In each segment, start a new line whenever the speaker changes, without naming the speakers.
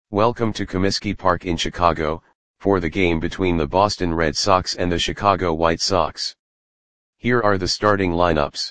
Welcome to Comiskey Park in Chicago, for the game between the Boston Red Sox and the Chicago White Sox. Here are the starting lineups.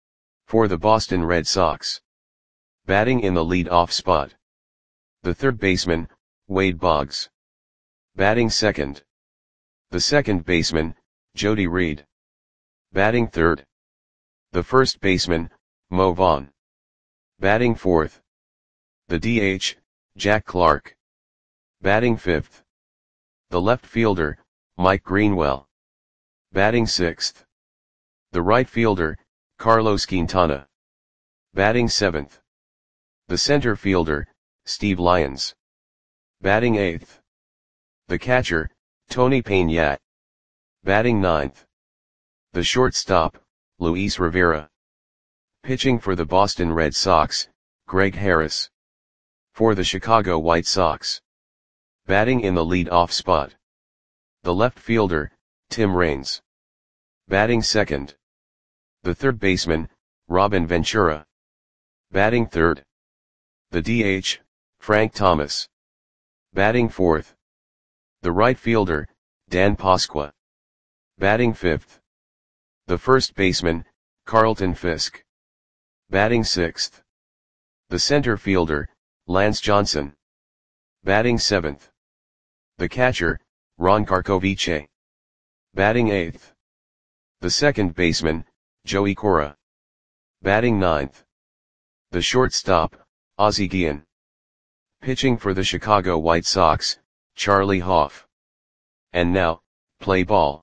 For the Boston Red Sox. Batting in the lead-off spot. The third baseman, Wade Boggs. Batting second. The second baseman, Jody Reed. Batting third. The first baseman, Mo Vaughn. Batting fourth. The DH, Jack Clark. Batting fifth. The left fielder, Mike Greenwell. Batting sixth. The right fielder, Carlos Quintana. Batting seventh. The center fielder, Steve Lyons. Batting eighth. The catcher, Tony Peña. Batting ninth. The shortstop, Luis Rivera. Pitching for the Boston Red Sox, Greg Harris. For the Chicago White Sox. Batting in the lead-off spot. The left fielder, Tim Raines. Batting second. The third baseman, Robin Ventura. Batting third. The DH, Frank Thomas. Batting fourth. The right fielder, Dan Pasqua. Batting fifth. The first baseman, Carlton Fisk. Batting sixth. The center fielder, Lance Johnson. Batting seventh. The catcher, Ron Karkovice. Batting eighth. The second baseman, Joey Cora. Batting ninth. The shortstop, Ozzie Guillen. Pitching for the Chicago White Sox, Charlie Hoff. And now, play ball.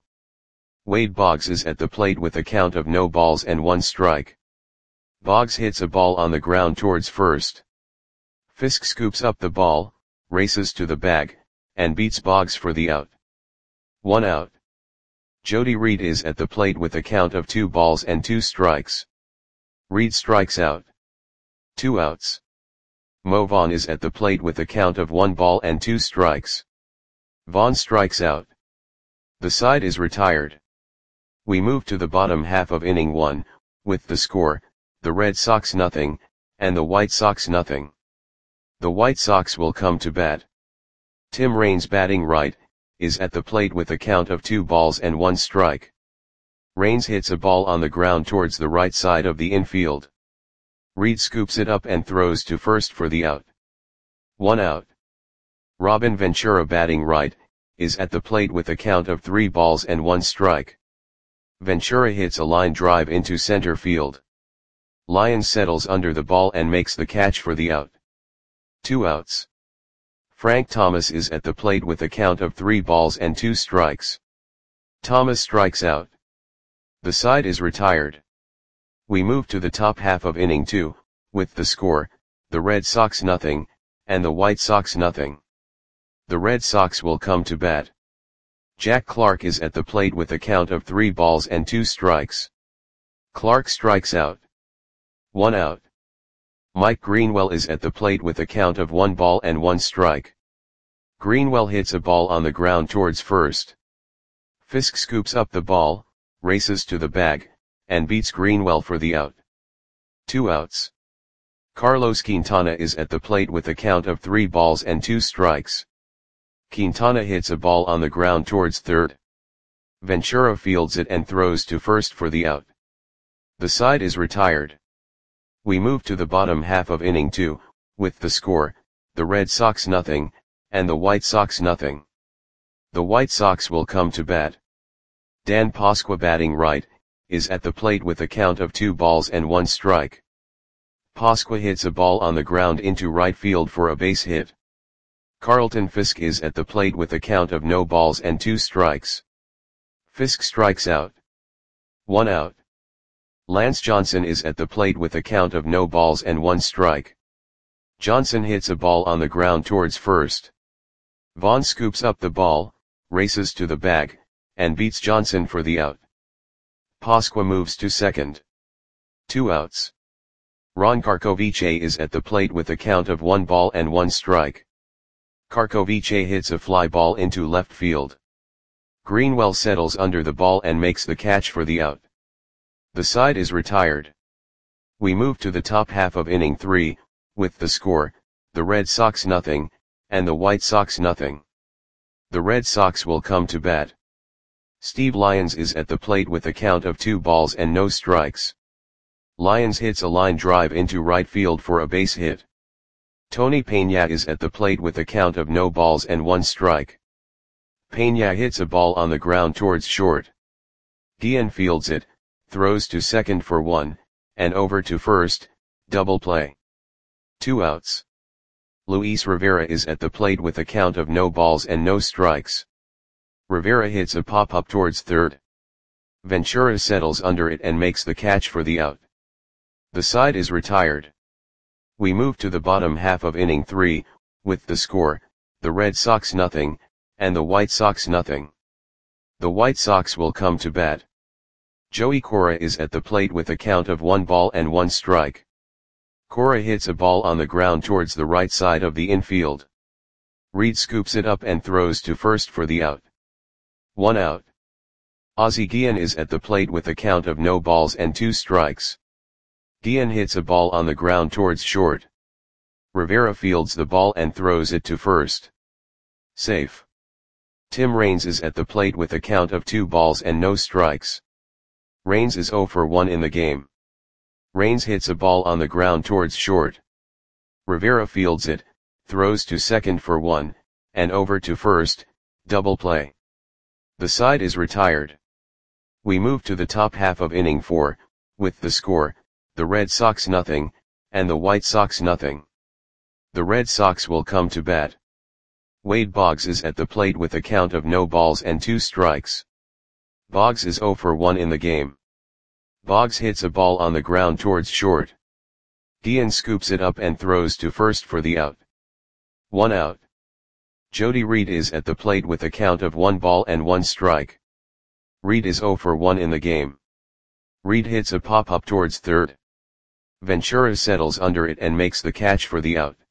Wade Boggs is at the plate with a count of no balls and one strike. Boggs hits a ball on the ground towards first. Fisk scoops up the ball, races to the bag, and beats Boggs for the out. 1 out. Jody Reed is at the plate with a count of 2 balls and 2 strikes. Reed strikes out. 2 outs. Mo Vaughn is at the plate with a count of 1 ball and 2 strikes. Vaughn strikes out. The side is retired. We move to the bottom half of inning 1, with the score, the Red Sox nothing, and the White Sox nothing. The White Sox will come to bat. Tim Raines batting right, is at the plate with a count of 2 balls and 1 strike. Raines hits a ball on the ground towards the right side of the infield. Reed scoops it up and throws to first for the out. 1 out. Robin Ventura batting right, is at the plate with a count of 3 balls and 1 strike. Ventura hits a line drive into center field. Lyons settles under the ball and makes the catch for the out. 2 outs. Frank Thomas is at the plate with a count of 3 balls and 2 strikes. Thomas strikes out. The side is retired. We move to the top half of inning 2, with the score, the Red Sox nothing, and the White Sox nothing. The Red Sox will come to bat. Jack Clark is at the plate with a count of 3 balls and 2 strikes. Clark strikes out. 1 out. Mike Greenwell is at the plate with a count of 1 ball and 1 strike. Greenwell hits a ball on the ground towards first. Fisk scoops up the ball, races to the bag, and beats Greenwell for the out. 2 outs. Carlos Quintana is at the plate with a count of 3 balls and 2 strikes. Quintana hits a ball on the ground towards third. Ventura fields it and throws to first for the out. The side is retired. We move to the bottom half of inning 2, with the score, the Red Sox nothing, and the White Sox nothing. The White Sox will come to bat. Dan Pasqua batting right, is at the plate with a count of 2 balls and 1 strike. Pasqua hits a ball on the ground into right field for a base hit. Carlton Fisk is at the plate with a count of no balls and 2 strikes. Fisk strikes out. 1 out. Lance Johnson is at the plate with a count of no balls and 1 strike. Johnson hits a ball on the ground towards first. Vaughn scoops up the ball, races to the bag, and beats Johnson for the out. Pasqua moves to second. 2 outs. Ron Karkovice is at the plate with a count of 1 ball and 1 strike. Karkovice hits a fly ball into left field. Greenwell settles under the ball and makes the catch for the out. The side is retired. We move to the top half of inning 3, with the score, the Red Sox nothing, and the White Sox nothing. The Red Sox will come to bat. Steve Lyons is at the plate with a count of 2 balls and no strikes. Lyons hits a line drive into right field for a base hit. Tony Peña is at the plate with a count of no balls and 1 strike. Peña hits a ball on the ground towards short. Guillen fields it, throws to second for 1, and over to first, double play. 2 outs. Luis Rivera is at the plate with a count of no balls and no strikes. Rivera hits a pop-up towards third. Ventura settles under it and makes the catch for the out. The side is retired. We move to the bottom half of inning 3, with the score, the Red Sox nothing, and the White Sox nothing. The White Sox will come to bat. Joey Cora is at the plate with a count of 1 ball and 1 strike. Cora hits a ball on the ground towards the right side of the infield. Reed scoops it up and throws to first for the out. 1 out. Ozzie Guillen is at the plate with a count of no balls and 2 strikes. Guillen hits a ball on the ground towards short. Rivera fields the ball and throws it to first. Safe. Tim Raines is at the plate with a count of 2 balls and no strikes. Raines is 0 for 1 in the game. Raines hits a ball on the ground towards short. Rivera fields it, throws to second for 1, and over to first, double play. The side is retired. We move to the top half of inning 4, with the score, the Red Sox nothing, and the White Sox nothing. The Red Sox will come to bat. Wade Boggs is at the plate with a count of no balls and 2 strikes. Boggs is 0 for 1 in the game. Boggs hits a ball on the ground towards short. Guillen scoops it up and throws to first for the out. 1 out. Jody Reed is at the plate with a count of 1 ball and 1 strike. Reed is 0 for 1 in the game. Reed hits a pop-up towards third. Ventura settles under it and makes the catch for the out.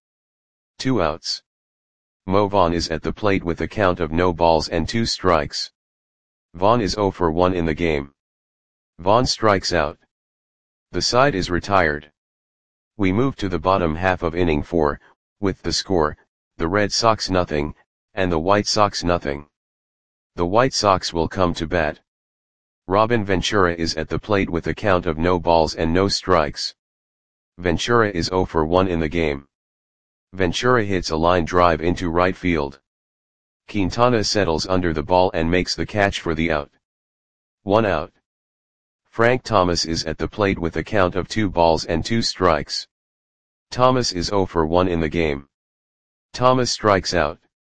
2 outs. Mo Vaughn is at the plate with a count of no balls and 2 strikes. Vaughn is 0 for 1 in the game. Vaughn strikes out. The side is retired. We move to the bottom half of inning 4, with the score, the Red Sox nothing, and the White Sox nothing. The White Sox will come to bat. Robin Ventura is at the plate with a count of no balls and no strikes. Ventura is 0 for 1 in the game. Ventura hits a line drive into right field. Quintana settles under the ball and makes the catch for the out. 1 out. Frank Thomas is at the plate with a count of 2 balls and 2 strikes. Thomas is 0 for 1 in the game. Thomas strikes out.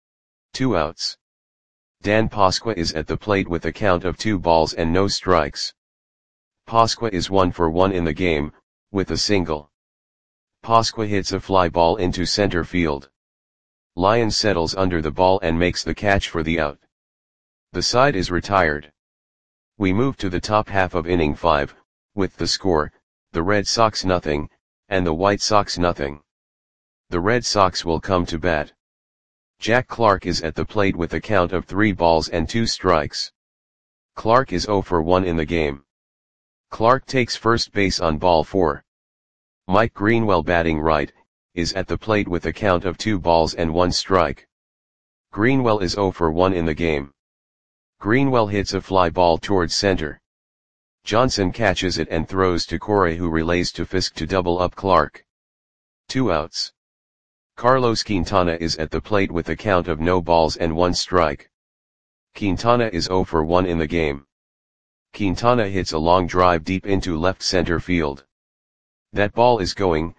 2 outs. Dan Pasqua is at the plate with a count of 2 balls and no strikes. Pasqua is 1 for 1 in the game, with a single. Pasqua hits a fly ball into center field. Lyons settles under the ball and makes the catch for the out. The side is retired. We move to the top half of inning 5, with the score, the Red Sox nothing, and the White Sox nothing. The Red Sox will come to bat. Jack Clark is at the plate with a count of 3 balls and 2 strikes. Clark is 0 for 1 in the game. Clark takes first base on ball 4. Mike Greenwell, batting right, is at the plate with a count of 2 balls and 1 strike. Greenwell is 0 for 1 in the game. Greenwell hits a fly ball towards center. Johnson catches it and throws to Corey, who relays to Fisk to double up Clark. 2 outs. Carlos Quintana is at the plate with a count of no balls and 1 strike. Quintana is 0 for 1 in the game. Quintana hits a long drive deep into left center field. That ball is gone.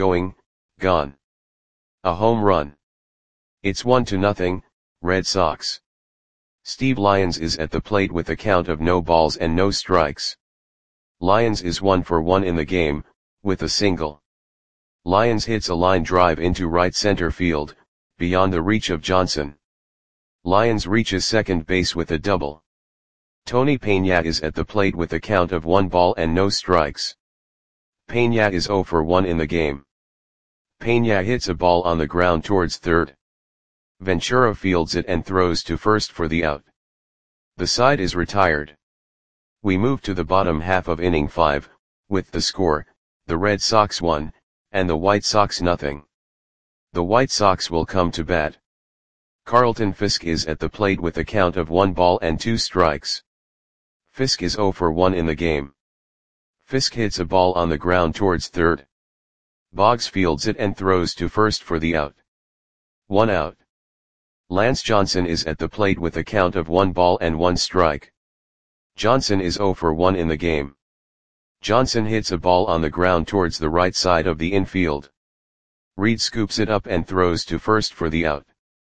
A home run. It's 1-0, Red Sox. Steve Lyons is at the plate with a count of no balls and no strikes. Lyons is 1 for 1 in the game, with a single. Lyons hits a line drive into right center field, beyond the reach of Johnson. Lyons reaches second base with a double. Tony Peña is at the plate with a count of 1 ball and no strikes. Peña is 0 for 1 in the game. Peña hits a ball on the ground towards third. Ventura fields it and throws to first for the out. The side is retired. We move to the bottom half of inning 5, with the score, the Red Sox 1, and the White Sox nothing. The White Sox will come to bat. Carlton Fisk is at the plate with a count of 1 ball and 2 strikes. Fisk is 0 for 1 in the game. Fisk hits a ball on the ground towards third. Boggs fields it and throws to first for the out. 1 out. Lance Johnson is at the plate with a count of 1 ball and 1 strike. Johnson is 0 for 1 in the game. Johnson hits a ball on the ground towards the right side of the infield. Reed scoops it up and throws to first for the out.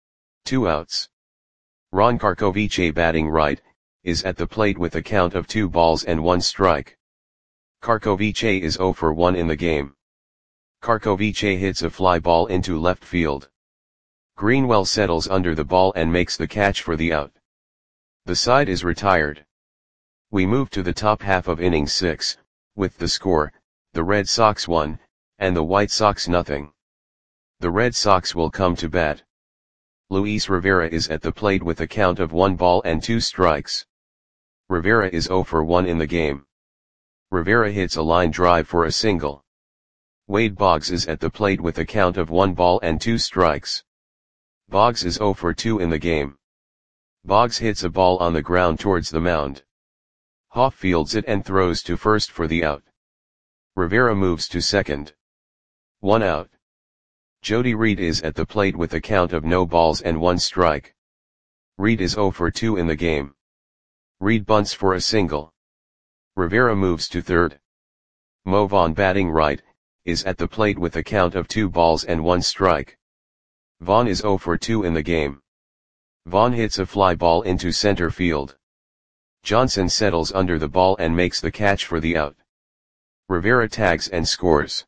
2 outs. Ron Karkovice, batting right, is at the plate with a count of 2 balls and 1 strike. Karkovice is 0 for 1 in the game. Karkovice hits a fly ball into left field. Greenwell settles under the ball and makes the catch for the out. The side is retired. We move to the top half of inning 6, with the score, the Red Sox 1, and the White Sox nothing. The Red Sox will come to bat. Luis Rivera is at the plate with a count of 1 ball and 2 strikes. Rivera is 0 for 1 in the game. Rivera hits a line drive for a single. Wade Boggs is at the plate with a count of 1 ball and 2 strikes. Boggs is 0 for 2 in the game. Boggs hits a ball on the ground towards the mound. Hoff fields it and throws to first for the out. Rivera moves to second. 1 out. Jody Reed is at the plate with a count of no balls and 1 strike. Reed is 0 for 2 in the game. Reed bunts for a single. Rivera moves to third. Mo Vaughn, batting right, is at the plate with a count of 2 balls and 1 strike. Vaughn is 0 for 2 in the game. Vaughn hits a fly ball into center field. Johnson settles under the ball and makes the catch for the out. Rivera tags and scores.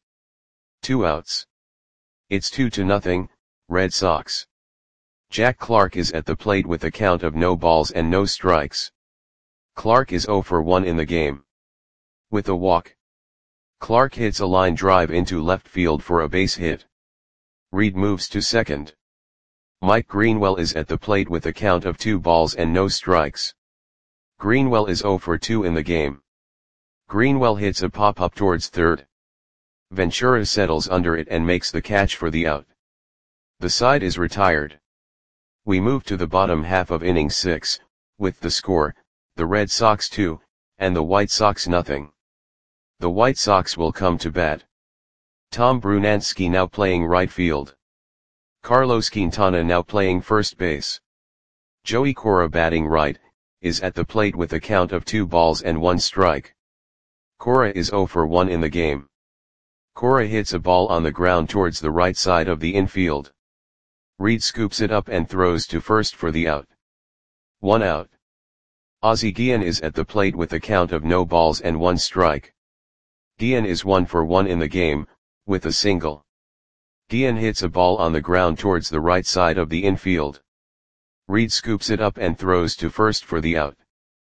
2 outs. It's 2-0, Red Sox. Jack Clark is at the plate with a count of no balls and no strikes. Clark is 0 for 1 in the game. With a walk, Clark hits a line drive into left field for a base hit. Reed moves to second. Mike Greenwell is at the plate with a count of 2 balls and no strikes. Greenwell is 0 for 2 in the game. Greenwell hits a pop-up towards third. Ventura settles under it and makes the catch for the out. The side is retired. We move to the bottom half of inning 6, with the score, the Red Sox 2, and the White Sox nothing. The White Sox will come to bat. Tom Brunansky now playing right field. Carlos Quintana now playing first base. Joey Cora, batting right, is at the plate with a count of 2 balls and 1 strike. Cora is 0 for 1 in the game. Cora hits a ball on the ground towards the right side of the infield. Reed scoops it up and throws to first for the out. 1 out. Ozzie Guillen is at the plate with a count of no balls and 1 strike. Guillen is 1 for 1 in the game, with a single. Guillen hits a ball on the ground towards the right side of the infield. Reed scoops it up and throws to first for the out.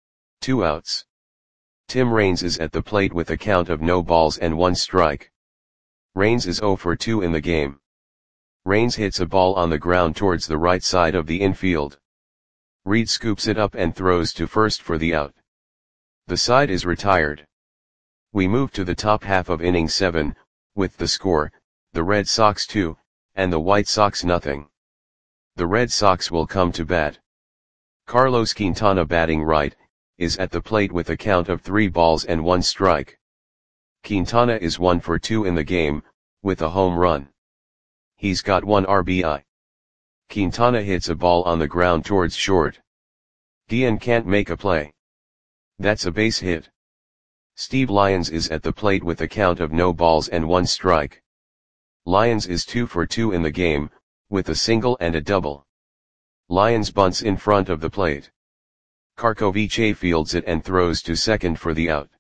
2 outs. Tim Raines is at the plate with a count of no balls and 1 strike. Raines is 0 for 2 in the game. Raines hits a ball on the ground towards the right side of the infield. Reed scoops it up and throws to first for the out. The side is retired. We move to the top half of inning 7, with the score, the Red Sox 2, and the White Sox nothing. The Red Sox will come to bat. Carlos Quintana, batting right, is at the plate with a count of 3 balls and 1 strike. Quintana is 1 for 2 in the game, with a home run. He's got 1 RBI. Quintana hits a ball on the ground towards short. Guillen can't make a play. That's a base hit. Steve Lyons is at the plate with a count of no balls and 1 strike. Lyons is 2 for 2 in the game, with a single and a double. Lyons bunts in front of the plate. Karkovice fields it and throws to second for the out.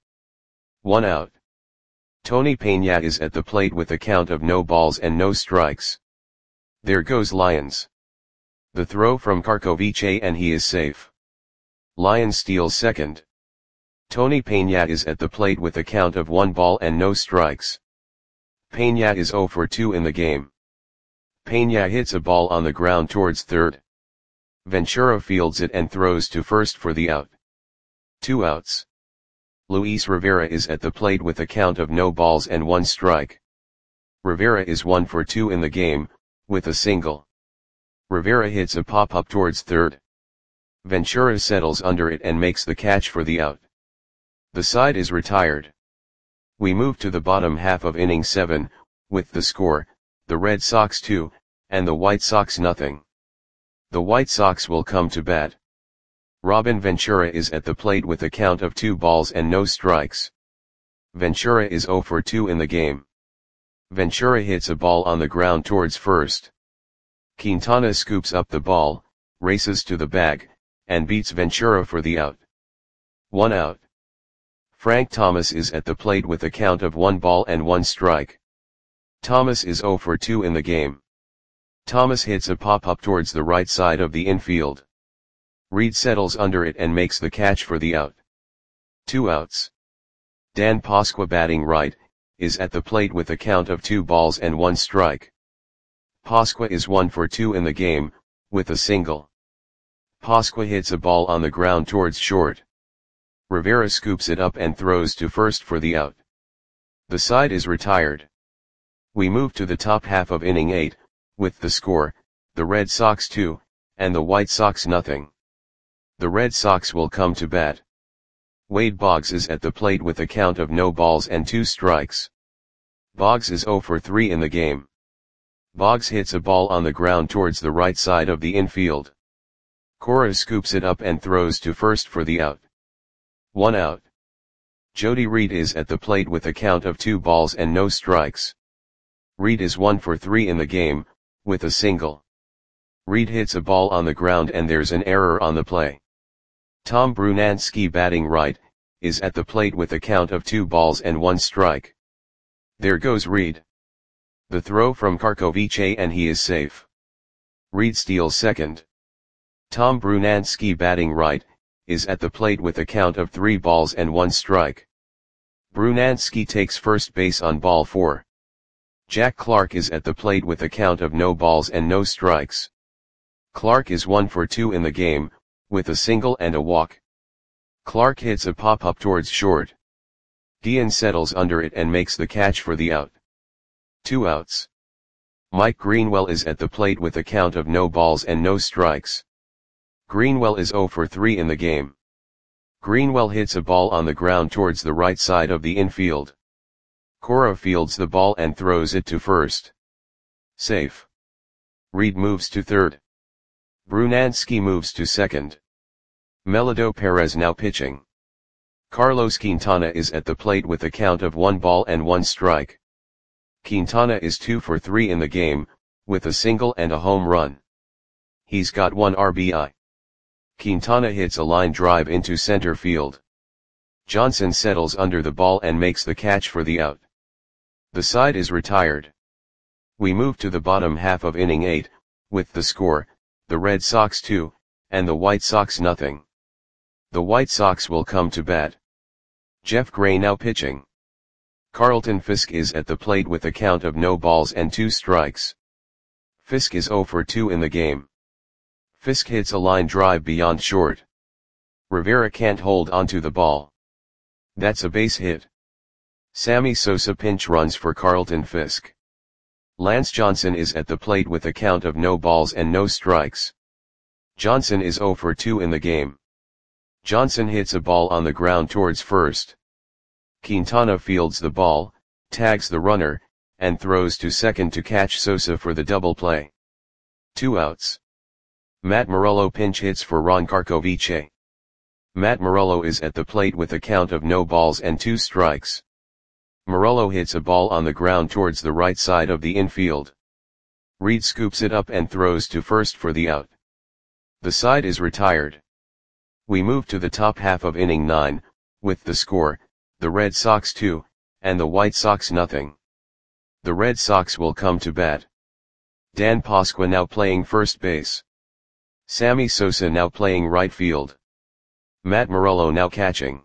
1 out. Tony Peña is at the plate with a count of no balls and no strikes. There goes Lyons. The throw from Karkovice and he is safe. Lyons steals second. Tony Peña is at the plate with a count of 1 ball and no strikes. Peña is 0 for 2 in the game. Peña hits a ball on the ground towards third. Ventura fields it and throws to first for the out. 2 outs. Luis Rivera is at the plate with a count of no balls and 1 strike. Rivera is 1 for 2 in the game, with a single. Rivera hits a pop-up towards third. Ventura settles under it and makes the catch for the out. The side is retired. We move to the bottom half of inning 7, with the score, the Red Sox 2, and the White Sox nothing. The White Sox will come to bat. Robin Ventura is at the plate with a count of 2 balls and no strikes. Ventura is 0 for 2 in the game. Ventura hits a ball on the ground towards first. Quintana scoops up the ball, races to the bag, and beats Ventura for the out. 1 out. Frank Thomas is at the plate with a count of 1 ball and 1 strike. Thomas is 0 for 2 in the game. Thomas hits a pop-up towards the right side of the infield. Reed settles under it and makes the catch for the out. 2 outs. Dan Pasqua, batting right, is at the plate with a count of 2 balls and 1 strike. Pasqua is 1 for 2 in the game, with a single. Pasqua hits a ball on the ground towards short. Rivera scoops it up and throws to first for the out. The side is retired. We move to the top half of inning 8, with the score, the Red Sox 2, and the White Sox nothing. The Red Sox will come to bat. Wade Boggs is at the plate with a count of no balls and 2 strikes. Boggs is 0 for 3 in the game. Boggs hits a ball on the ground towards the right side of the infield. Cora scoops it up and throws to first for the out. 1 out. Jody Reed is at the plate with a count of 2 balls and no strikes. Reed is 1 for 3 in the game, with a single. Reed hits a ball on the ground and there's an error on the play. Tom Brunansky, batting right, is at the plate with a count of 2 balls and 1 strike. There goes Reed. The throw from Karkovice and he is safe. Reed steals second. Tom Brunansky, batting right, is at the plate with a count of 3 balls and 1 strike. Brunansky takes first base on ball 4. Jack Clark is at the plate with a count of no balls and no strikes. Clark is 1 for 2 in the game, with a single and a walk. Clark hits a pop-up towards short. Dian settles under it and makes the catch for the out. 2 outs. Mike Greenwell is at the plate with a count of no balls and no strikes. Greenwell is 0 for 3 in the game. Greenwell hits a ball on the ground towards the right side of the infield. Cora fields the ball and throws it to first. Safe. Reed moves to third. Brunansky moves to second. Melado Perez now pitching. Carlos Quintana is at the plate with a count of 1 ball and 1 strike. Quintana is 2 for 3 in the game, with a single and a home run. He's got 1 RBI. Quintana hits a line drive into center field. Johnson settles under the ball and makes the catch for the out. The side is retired. We move to the bottom half of inning 8, with the score, the Red Sox 2, and the White Sox nothing. The White Sox will come to bat. Jeff Gray now pitching. Carlton Fisk is at the plate with a count of no balls and 2 strikes. Fisk is 0 for 2 in the game. Fisk hits a line drive beyond short. Rivera can't hold onto the ball. That's a base hit. Sammy Sosa pinch runs for Carlton Fisk. Lance Johnson is at the plate with a count of no balls and no strikes. Johnson is 0 for 2 in the game. Johnson hits a ball on the ground towards first. Quintana fields the ball, tags the runner, and throws to second to catch Sosa for the double play. 2 outs. Matt Morello pinch hits for Ron Karkovice. Matt Morello is at the plate with a count of no balls and 2 strikes. Morello hits a ball on the ground towards the right side of the infield. Reed scoops it up and throws to first for the out. The side is retired. We move to the top half of inning 9, with the score, the Red Sox 2, and the White Sox nothing. The Red Sox will come to bat. Dan Pasqua now playing first base. Sammy Sosa now playing right field. Matt Morello now catching.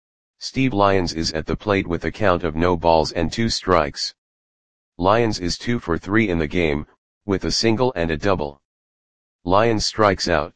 Steve Lyons is at the plate with a count of no balls and 2 strikes. Lyons is 2 for 3 in the game, with a single and a double. Lyons strikes out.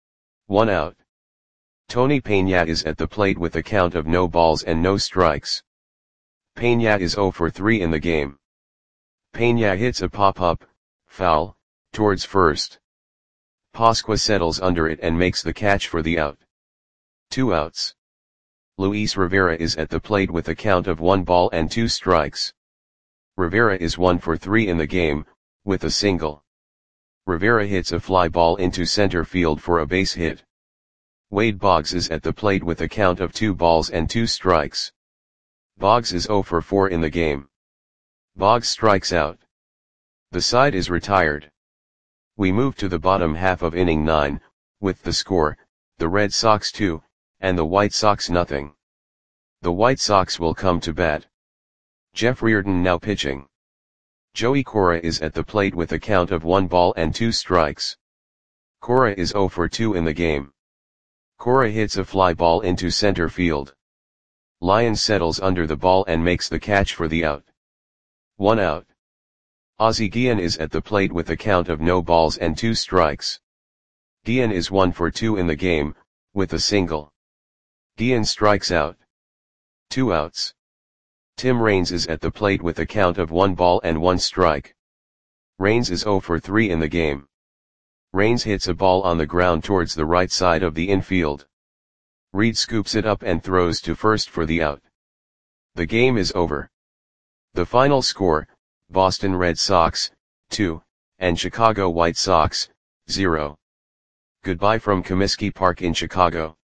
1 out. Tony Peña is at the plate with a count of no balls and no strikes. Peña is 0 for 3 in the game. Peña hits a pop-up, foul, towards first. Pasqua settles under it and makes the catch for the out. 2 outs. Luis Rivera is at the plate with a count of 1 ball and 2 strikes. Rivera is 1 for 3 in the game, with a single. Rivera hits a fly ball into center field for a base hit. Wade Boggs is at the plate with a count of 2 balls and 2 strikes. Boggs is 0 for 4 in the game. Boggs strikes out. The side is retired. We move to the bottom half of inning 9, with the score, the Red Sox 2, and the White Sox nothing. The White Sox will come to bat. Jeff Reardon now pitching. Joey Cora is at the plate with a count of 1 ball and 2 strikes. Cora is 0 for 2 in the game. Cora hits a fly ball into center field. Lyons settles under the ball and makes the catch for the out. 1 out. Ozzie Guillen is at the plate with a count of no balls and 2 strikes. Guillen is 1 for 2 in the game, with a single. Guillen strikes out. 2 outs. Tim Raines is at the plate with a count of 1 ball and 1 strike. Raines is 0 for 3 in the game. Raines hits a ball on the ground towards the right side of the infield. Reed scoops it up and throws to first for the out. The game is over. The final score, Boston Red Sox, 2, and Chicago White Sox, 0. Goodbye from Comiskey Park in Chicago.